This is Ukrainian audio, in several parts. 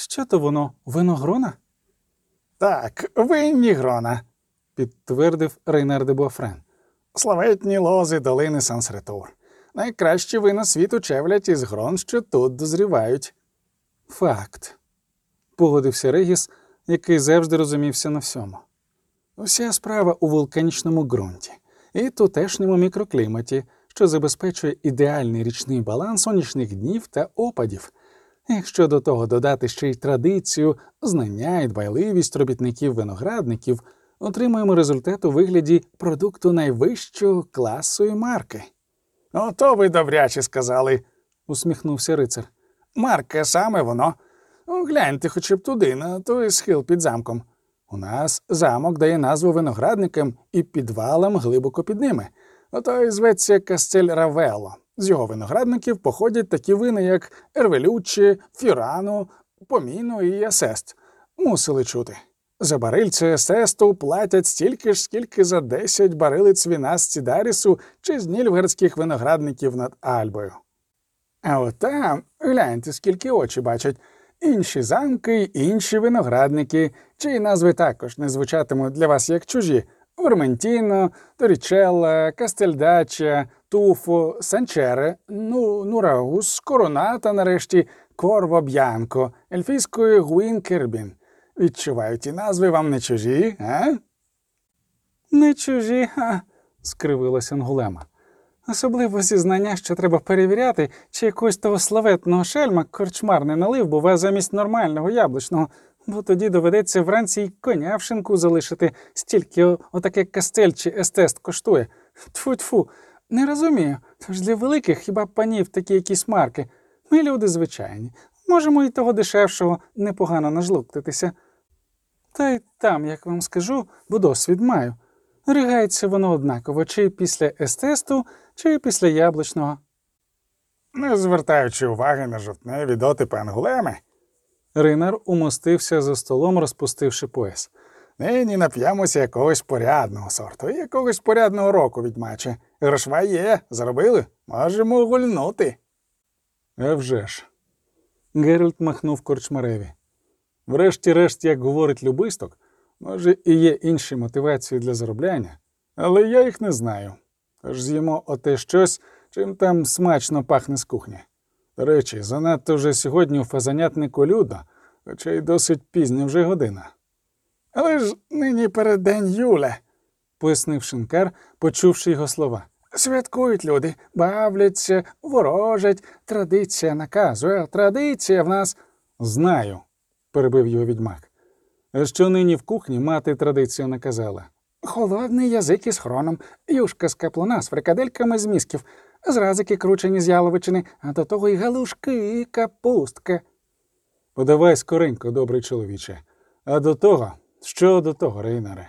Що то воно, виногрона? Так, винні грона, Підтвердив Рейнар де Буафрен. славетні лози долини Сансретур. Найкращі вина світу чевлять із грон, що тут дозрівають. Факт. Погодився Регіс, який завжди розумівся на всьому. Уся справа у вулканічному ґрунті і тутешньому мікрокліматі, що забезпечує ідеальний річний баланс сонячних днів та опадів. Якщо до того додати ще й традицію, знання і дбайливість робітників-виноградників, отримуємо результат у вигляді продукту найвищого класу і марки. Ото ви добряче сказали, Усміхнувся рицар. Марка саме воно. Гляньте хоча б туди, на той схил під замком. У нас замок дає назву виноградникам і підвалам глибоко під ними. Ото зветься Кастель Равелло. З його виноградників походять такі вина, як Ервелюччі, Фюрану, Поміно і Асест. Мусили чути. За барильце Асесту платять стільки ж, скільки за 10 барилиць віна з Цідарісу чи з нільфгардських виноградників над Альбою. А от там, гляньте, скільки очі бачать. Інші замки, інші виноградники, чиї назви також не звучатимуть для вас як чужі. Верментіно, Торічелла, Кастельдача, Туфо, Санчере, Нурагус, Короната, нарешті, Корво Б'янко, ельфійської Гуінкербін. Відчуваю, ті назви вам не чужі, а? Не чужі, скривилася Ангулема. Особливо зізнання, що треба перевіряти, чи якогось того славетного шельма корчмар не налив, бува, замість нормального яблучного, бо тоді доведеться вранці й коня в шинку залишити, стільки отаке кастель чи естест коштує. Тьфу-тьфу, не розумію, тож для великих хіба панів такі якісь марки. Ми люди звичайні, можемо і того дешевшого непогано нажлуктитися. Та й там, як вам скажу, бо досвід маю. Ригається воно однаково, чи після естесту, чи після яблучного. Не звертаючи уваги на жовтневі дотипи Ангулеми, Рейнар умостився за столом, розпустивши пояс. нині нап'ємося якогось порядного сорту і якогось порядного року, відьмаче. Грошва є, заробили, можемо гульнути. А вже ж. Геральт махнув корчмареві. Врешті-решт, як говорить Любисток, може і є інші мотивації для заробляння, але я їх не знаю. Тож з'їмо оте щось, чим там смачно пахне з кухні. До речі, занадто вже сьогодні у фазанятнику людно, хоча й досить пізня вже година. Але ж нині переддень Юле, Пояснив шинкар, почувши його слова. святкують люди, бавляться, ворожать, традиція наказує, а традиція в нас... Знаю, перебив його відьмак. А що нині в кухні мати традицію наказала? Холодний язик із хроном, юшка з каплуна з фрикадельками з місків, зразики кручені з яловичини, а до того й галушки, і капустка. Подавай скоренько, добрий чоловіче. А до того, що до того, Рейнаре?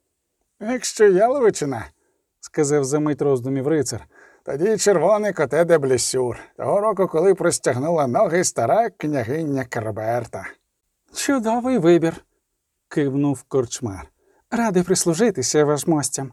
Якщо яловичина, Сказав за мить роздумів рицар. тоді червоний коте де Блесюр, того року, коли простягнула ноги стара княгиня Керберта. Чудовий вибір, кивнув корчмар. Радий прислужитися вашмостям.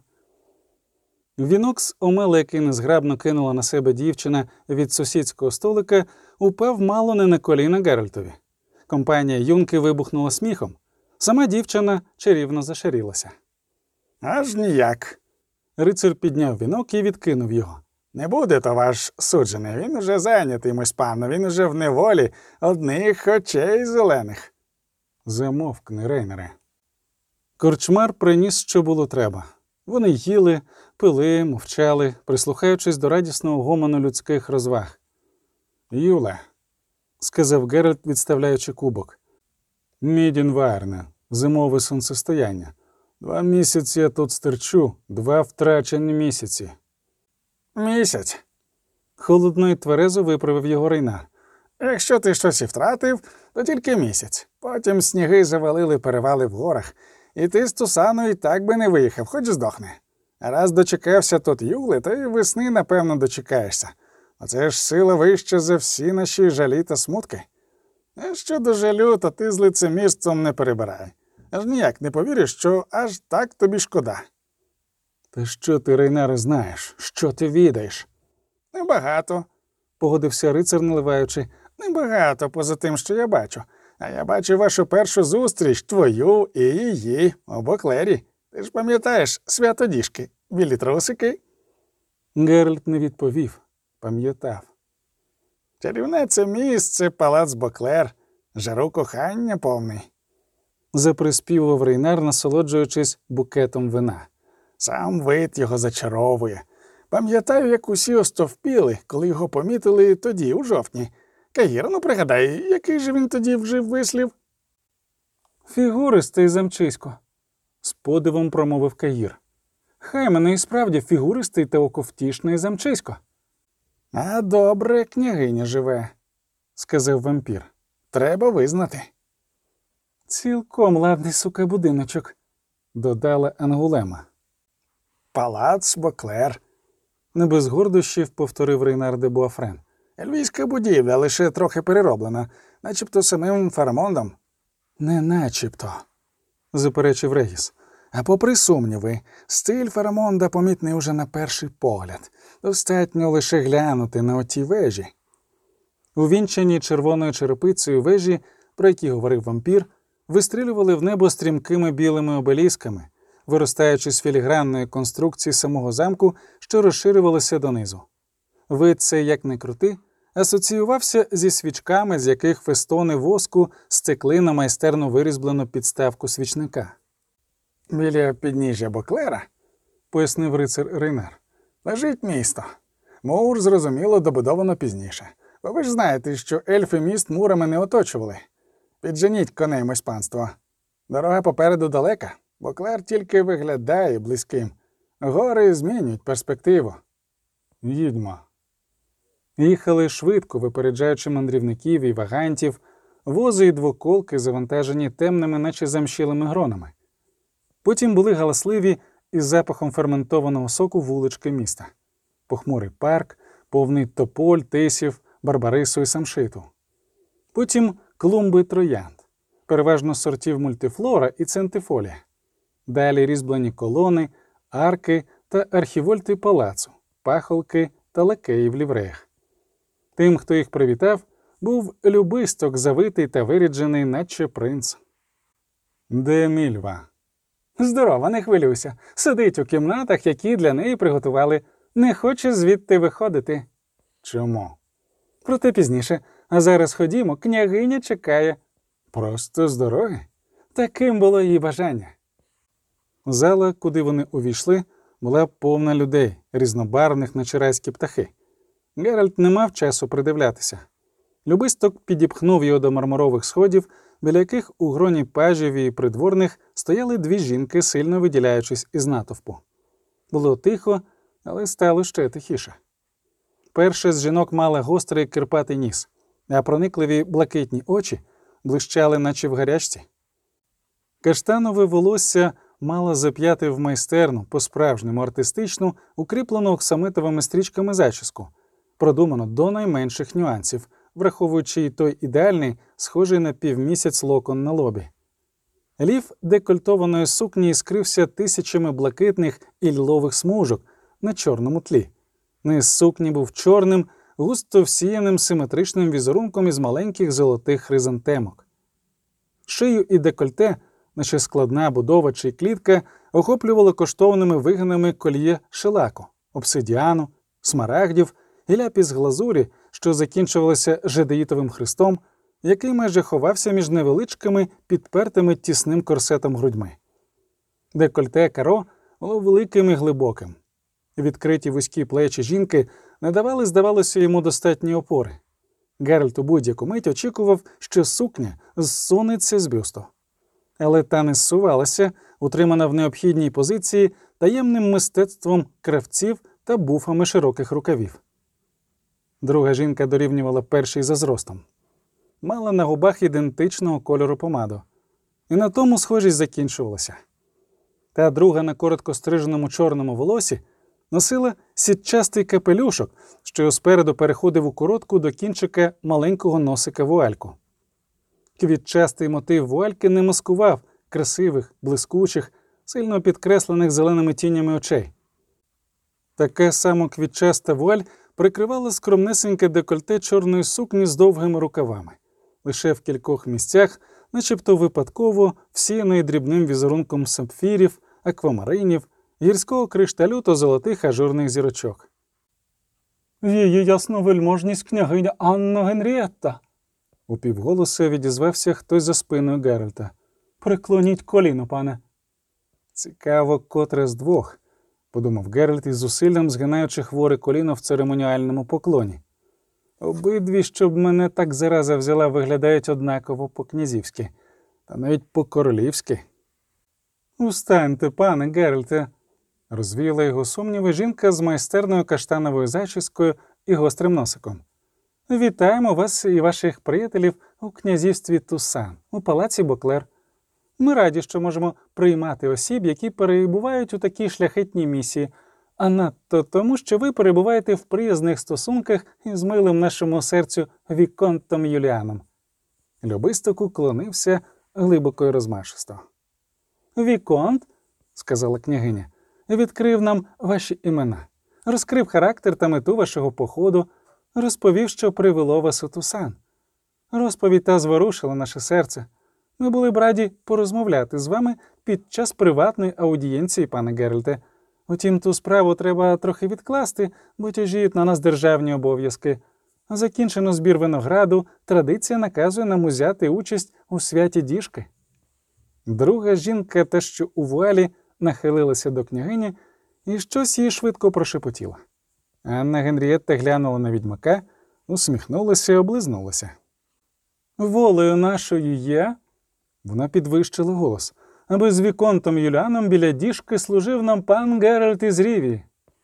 Вінок з омела, який незграбно кинула на себе дівчина від сусідського столика, упав мало не на коліна Геральтові. Компанія юнки вибухнула сміхом. Сама дівчина чарівно зашарілася. Аж ніяк. Рицар підняв вінок і відкинув його. Не буде то ваш суджений, він уже зайнятий, мой пане, він уже в неволі одних очей зелених. Замовкни, Рейнере. Корчмар приніс, що було треба. Вони їли, пили, мовчали, прислухаючись до радісного гомону людських розваг. «Юле», – сказав Геральт, відставляючи кубок, – «Мідінварне, зимове сонцестояння. 2 місяці я тут стерчу, 2 втрачені місяці». Місяць. Холодно і тверезо виправив його Рейнар. Якщо ти щось і втратив, то тільки місяць. Потім сніги завалили перевали в горах, і ти з Тусану і так би не виїхав, хоч здохне. А раз дочекався тут Юли, то і весни, напевно, дочекаєшся. Оце ж сила вища за всі наші жалі та смутки. А щодо жалю, то ти з лицемірством не перебирай. Аж ніяк не повіриш, що аж так тобі шкода. Та що ти, Рейнаре, знаєш? Що ти відаєш? Небагато, Погодився рицар, наливаючи. небагато поза тим, що я бачу. А я бачив вашу першу зустріч, твою і її, у Боклері. Ти ж пам'ятаєш святодіжки, білі трусики? Геральт не відповів. Пам'ятав. Чарівне це місце, палац Боклер, жару кохання повний. Заприспівував Рейнар, насолоджуючись букетом вина. Сам вид його зачаровує. Пам'ятаю, як усі остовпіли, коли його помітили тоді, у жовтні. Каїр, ну пригадай, який же він тоді вжив вислів? Фігуристий замчисько, з подивом промовив Каїр. Хай мене і справді фігуристий та оковтішний замчисько. А добре, княгиня живе, сказав вампір. Треба визнати. Цілком ладний, сука, будиночок, додала Ангулема. Палац Боклер. Не без гордощів повторив Рейнар де Буафрен. Львівська будівля, лише трохи перероблена, начебто самим Фарамондом. Не начебто, заперечив Регіс. А попри сумніви, стиль Фарамонда помітний уже на перший погляд. Достатньо лише глянути на оті вежі. Увінчані червоною черепицею вежі, про які говорив вампір, вистрілювали в небо стрімкими білими обелісками, виростаючи з філігранної конструкції самого замку, що розширювалося донизу. Вид цей, як не крути, асоціювався зі свічками, з яких фестони воску стекли на майстерно вирізблену підставку свічника. Біля підніжжя Боклера, Пояснив рицар Рейнар. лежить місто. Мур, зрозуміло, добудовано пізніше. Бо ви ж знаєте, що ельфи міст мурами не оточували. Підженіть коней, мось панство. Дорога попереду далека. Боклер тільки виглядає близьким. Гори змінюють перспективу. Їдьмо. Їхали швидко, випереджаючи мандрівників і вагантів, вози і двоколки, завантажені темними, наче замщілими гронами. Потім були галасливі із запахом ферментованого соку вулички міста. Похмурий парк, повний тополь, тисів, барбарису і самшиту. Потім клумби троянд, переважно сортів мультифлора і центифолія. Далі різьблені колони, арки та архівольти палацу, пахолки та лакеї в лівреях. Тим, хто їх привітав, був любисток, завитий та виряджений, наче принц. Де Мільва? Здорова, не хвилюйся. Сидить у кімнатах, які для неї приготували. Не хоче звідти виходити. Чому? Проте пізніше. А зараз ходімо, княгиня чекає. Просто з дороги? Таким було її бажання. Зала, куди вони увійшли, була повна людей, різнобарвних, наче райські птахи. Геральт не мав часу придивлятися. Любисток підіпхнув його до мармурових сходів, біля яких у гроні пажів і придворних стояли дві жінки, сильно виділяючись із натовпу. Було тихо, але стало ще тихіше. Перша з жінок мала гострий кирпатий ніс, а проникливі блакитні очі блищали, наче в гарячці. Каштанове волосся мало зап'яти в майстерну, по-справжньому артистичну, укріплену оксамитовими стрічками зачіску, продумано до найменших нюансів, враховуючи й той ідеальний, схожий на півмісяць локон на лобі. Лів декольтованої сукні іскрився тисячами блакитних і лілових смужок на чорному тлі. Низ сукні був чорним, густо всіяним симетричним візерунком із маленьких золотих хризантемок. Шию і декольте, наче складна будова чи клітка, охоплювало коштовними вигинами кольє шелаку, обсидіану, смарагдів і ляпіс глазурі, що закінчувалося жадеїтовим хрестом, який майже ховався між невеличкими, підпертими тісним корсетом грудьми. Декольте каро було великим і глибоким. Відкриті вузькі плечі жінки не давали, здавалося, йому достатньої опори. Геральт у будь-яку мить очікував, що сукня зсунеться з бюсту. Але та не зсувалася, утримана в необхідній позиції таємним мистецтвом кравців та буфами широких рукавів. Друга жінка дорівнювала першій за зростом. Мала на губах ідентичного кольору помаду. І на тому схожість закінчувалася. Та друга на коротко стриженому чорному волосі носила сітчастий капелюшок, що спереду переходив у коротку до кінчика маленького носика вуальку. Квітчастий мотив вуальки не маскував красивих, блискучих, сильно підкреслених зеленими тінями очей. Таке само квітчаста вуаль прикривала скромнесеньке декольте чорної сукні з довгими рукавами. Лише в кількох місцях, начебто випадково, всіяної дрібним візерунком сапфірів, аквамаринів, гірського кришталю та золотих ажурних зірочок. «Її ясновельможність княгиня Анна Генрієтта!» Упівголоса відізвався хтось за спиною Геральта. «Преклоніть коліно, пане!» «Цікаво, котре з двох», – подумав Геральт із зусиллям згинаючи хворе коліно в церемоніальному поклоні. «Обидві, щоб мене так зараза взяла, виглядають однаково по-князівськи, та навіть по-королівськи». «Устаньте, пане Геральте!» – розвіяла його сумніви жінка з майстерною каштановою зачіскою і гострим носиком. «Вітаємо вас і ваших приятелів у князівстві Тусан, у палаці Боклер. Ми раді, що можемо приймати осіб, які перебувають у такій шляхетній місії, а надто тому, що ви перебуваєте в приязних стосунках із милим нашому серцю Віконтом Юліаном». Любисток уклонився глибоко й розмашисто. «Віконт», – сказала княгиня, – «відкрив нам ваші імена, розкрив характер та мету вашого походу, розповів, що привело вас у Тусан. Розповідь та зворушила наше серце. Ми були б раді порозмовляти з вами під час приватної аудієнції, пане Геральте. Утім, ту справу треба трохи відкласти, бо тяжіють на нас державні обов'язки. Закінчено збір винограду, традиція наказує нам узяти участь у святі діжки». Друга жінка, та що у вуалі, нахилилася до княгині і щось їй швидко прошепотіла. Анна Генрієтта глянула на відьмака, усміхнулася і облизнулася. «Волею нашою є», – вона підвищила голос, – «аби з Віконтом Юліаном біля діжки служив нам пан Геральт із Рівії».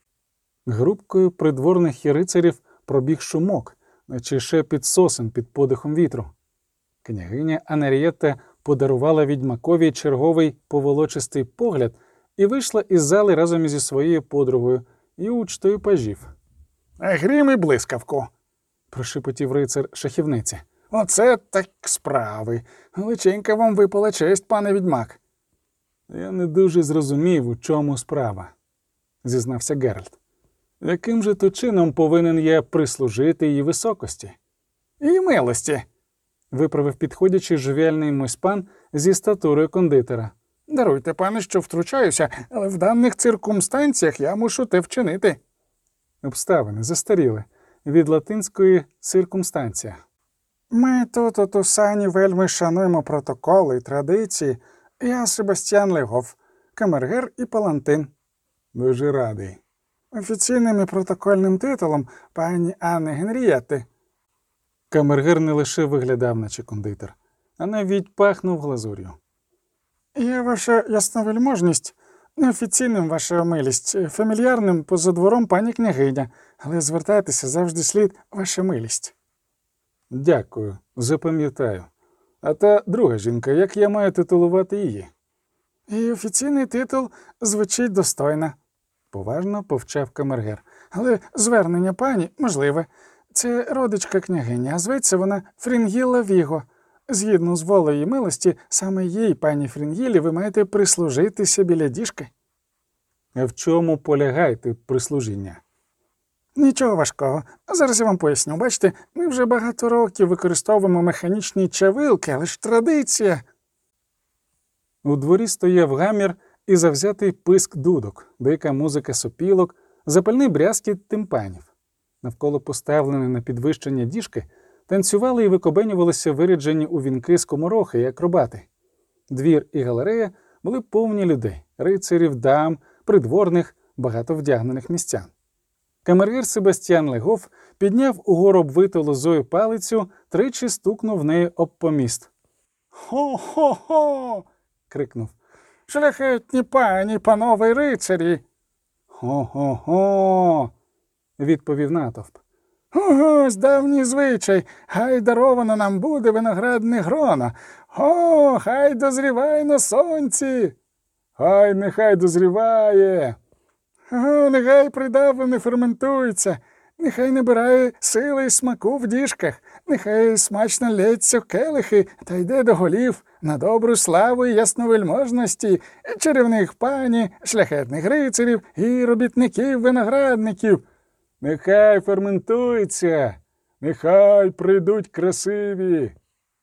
Групкою придворних і рицарів пробіг шумок, наче шепіт сосен під подихом вітру. Княгиня Анарієтта подарувала відьмакові черговий поволочистий погляд і вийшла із зали разом зі своєю подругою і учтою пажів. «Грім і блискавку», – прошепотів рицар шахівниці. «Оце так справи. Величенька вам випала честь, пане відьмак». «Я не дуже зрозумів, у чому справа», – зізнався Геральт. «Яким же то чином повинен я прислужити її високості?» «І милості», – виправив підходячи жовіальний мойспан зі статурою кондитера. «Даруйте, пане, що втручаюся, але в даних циркумстанціях я мушу те вчинити». Обставини застаріли. Від латинської «циркумстанція». «Ми тут у Тусані вельми шануємо протоколи і традиції. Я Себастьян Легов, камергер і палантин». «Дуже радий». «Офіційним і протокольним титулом пані Анни Генрієтти». Камергер не лише виглядав, наче кондитер, а навіть пахнув глазур'ю. «Я ваша ясновельможність, неофіційним ваша милість, фамільярним поза двором пані княгиня, але звертайтеся завжди слід ваша милість». «Дякую, запам'ятаю. А та друга жінка, як я маю титулувати її?» «І офіційний титул звучить достойно», – поважно повчав камергер. «Але звернення пані можливе. Це родичка княгині, а зветься вона Фрінгілла Віго. Згідно з волею і милості, саме їй, пані Фрінгілі, ви маєте прислужитися біля діжки». «А в чому полягає прислужіння?» «Нічого важкого. Зараз я вам поясню. Бачите, ми вже багато років використовуємо механічні чавилки, але ж традиція». У дворі стояв гамір і завзятий писк дудок, дика музика сопілок, запальний брязкіт тимпанів. Навколо поставленої на підвищення діжки танцювали і викобенювалися виряджені у вінки скоморохи і акробати. Двір і галерея були повні людей – рицарів, дам, придворних, багато вдягнених містян. Камергер Себастьян Легов підняв угору обвиту лозою палицю, тричі стукнув нею об поміст. «Хо-хо-хо!» – крикнув. «Шляхетні пані, панове рицарі!» «Хо-хо-хо!» – відповів натовп. «Ось давній звичай, хай даровано нам буде виноградне грона. О, хай дозріває на сонці!» «Хай нехай дозріває!» «О, нехай придавлене ферментується, нехай набирає сили й смаку в діжках, нехай смачно лється в келихи та йде до голів на добру славу і ясновельможності, чарівних пані, шляхетних рицарів і робітників-виноградників. Нехай ферментується, нехай прийдуть красиві!»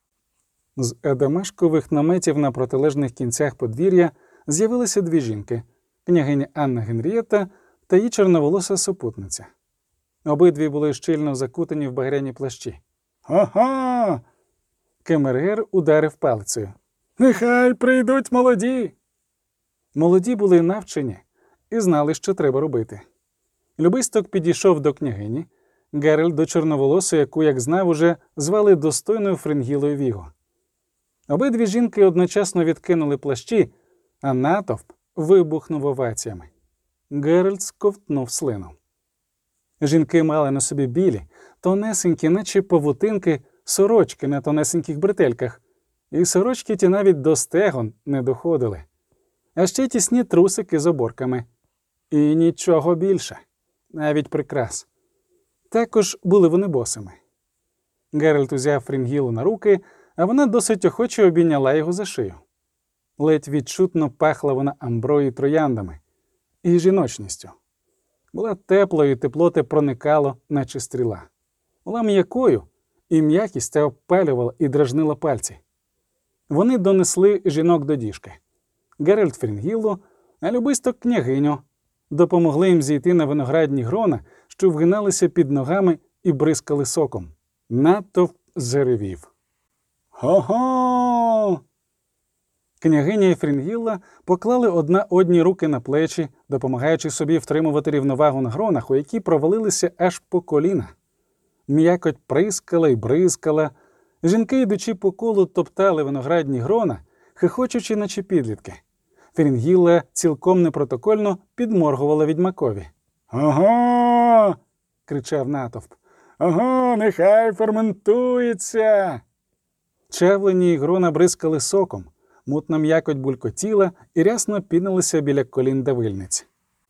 З адамашкових наметів на протилежних кінцях подвір'я з'явилися дві жінки – княгиня Анна Генрієта та її чорноволоса супутниця. Обидві були щільно закутані в багряні плащі. «Ага!» Камергер ударив палицею. «Нехай прийдуть молоді!» Молоді були навчені і знали, що треба робити. Любисток підійшов до княгині, Геральт до чорноволосої, яку, як знав, уже звали достойною Френгілою Віго. Обидві жінки одночасно відкинули плащі, а натовп вибухнув оваціями. Геральт сковтнув слину. Жінки мали на собі білі, тонесенькі, наче павутинки, сорочки на тонесеньких бретельках, і сорочки ті навіть до стегон не доходили. А ще тісні трусики з оборками. І нічого більше, навіть прикрас. Також були вони босими. Геральт узяв Фрінгілу на руки, а вона досить охоче обійняла його за шию. Ледь відчутно пахла вона амброю і трояндами і жіночністю. Була теплою, і тепло те проникало, наче стріла. Була м'якою, і м'якість та обпалювала і дражнила пальці. Вони донесли жінок до діжки. Геральт Фрінгіллу, а Любисток княгиню. Допомогли їм зійти на виноградні грона, що вгиналися під ногами і бризкали соком. Натовп заревів. «Го-го!» Княгиня і Фрінгілла поклали одна одній руки на плечі, допомагаючи собі втримувати рівновагу на гронах, у які провалилися аж по коліна. М'якоть прискала й бризкала. Жінки, йдучи по колу, топтали виноградні грона, хихочучи, наче підлітки. Фрінгілла цілком непротокольно підморгувала відьмакові. «Ого!» – кричав натовп. «Ого, нехай ферментується!» Чавлені й грона бризкали соком, мутна м'якоть булькотіла і рясно піднялися біля колін давильниць.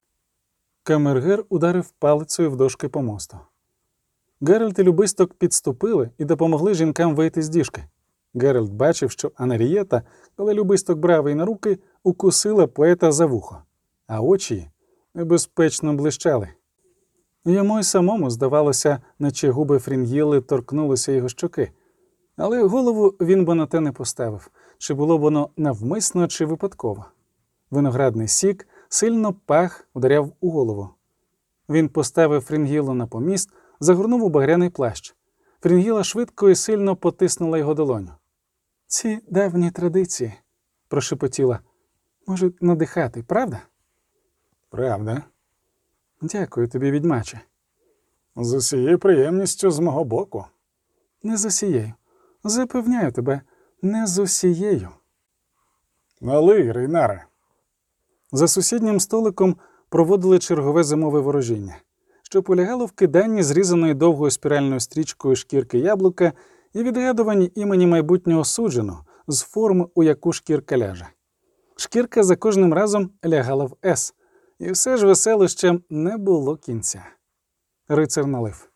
Камергер ударив палицею в дошки помосту. Геральт і Любисток підступили і допомогли жінкам вийти з діжки. Геральт бачив, що Анарієта, коли Любисток брав її на руки, укусила поета за вухо, а очі її небезпечно блищали. Йому й самому здавалося, наче губи Фрінгілли торкнулися його щоки. Але голову він би на те не поставив, чи було б воно навмисно, чи випадково. Виноградний сік сильно пах ударяв у голову. Він поставив Фрінгіллу на поміст, загорнув у багряний плащ. Фрінгіла швидко і сильно потиснула його долоню. «Ці давні традиції», – прошепотіла, – «можуть надихати, правда?» «Правда». «Дякую тобі, відьмаче». «З усією приємністю з мого боку». «Не з усією. Запевняю тебе, не з усією». «Налий, Рейнаре». За сусіднім столиком проводили чергове зимове ворожіння, що полягало в киданні зрізаної довгою спіральною стрічкою шкірки яблука і відгадуванні імені майбутнього судженого з форми, у яку шкірка ляже. Шкірка за кожним разом лягала в «С», і все ж веселищем не було кінця. Рицар налив.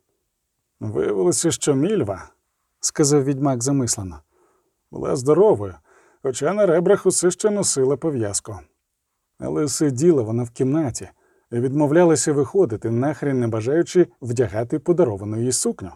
«Виявилося, що Мільва», – сказав відьмак замислено, – була здоровою, хоча на ребрах усе ще носила пов'язку. але сиділа вона в кімнаті і відмовлялася виходити, нахрен не бажаючи вдягати подаровану їй сукню.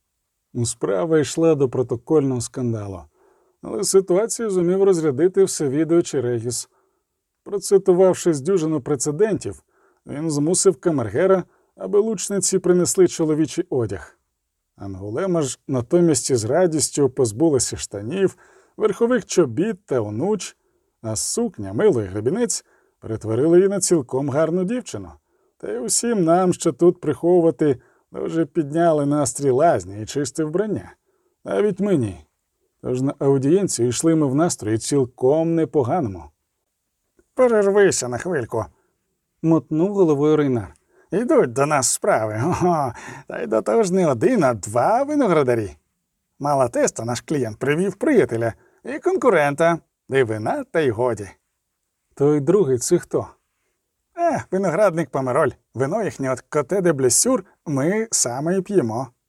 Справа йшла до протокольного скандалу, але ситуацію зумів розрядити всевідуючий Регіс. Процитувавши з дюжину прецедентів, він змусив камергера, аби лучниці принесли чоловічий одяг. Ангулема ж натомість із радістю позбулася штанів, верхових чобіт та онуч, а сукня, мило і гребінець перетворили її на цілком гарну дівчину. Та й усім нам, що тут приховувати, дуже підняли настрій лазні і чисте вбрання. Навіть мені. Тож на аудієнцію йшли ми в настрої цілком непоганому. «Перервися на хвильку», – мотнув головою Рейнар. «Йдуть до нас справи. Ого, та й до того ж не один, а два виноградарі. Мала теста наш клієнт привів приятеля і конкурента, і вина, та й годі». «Той другий – це хто?» Виноградник Помероль. Вино їхнє от Коте де Блесюр ми саме і п'ємо.